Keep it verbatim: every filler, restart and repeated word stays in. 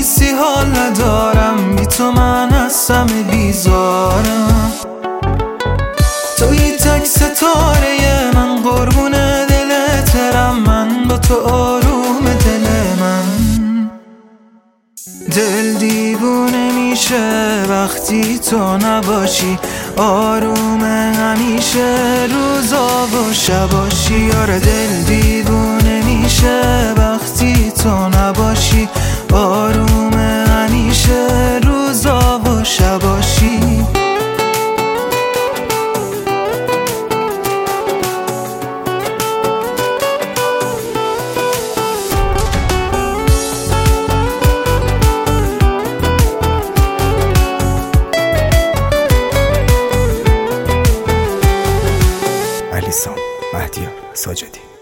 نیستی حال ندارم، بی تو من از همه بیزارم. توی تک ستاره من، قربون دلترم، من با تو آروم دل من. دل دیوونه میشه وقتی تو نباشی، آروم همیشه روزا و شباشی. آره دل دیوونه میشه وقتی تو نباشی، آروم همیشه روزا و شباشی. علیسام مهدیار ساجدی.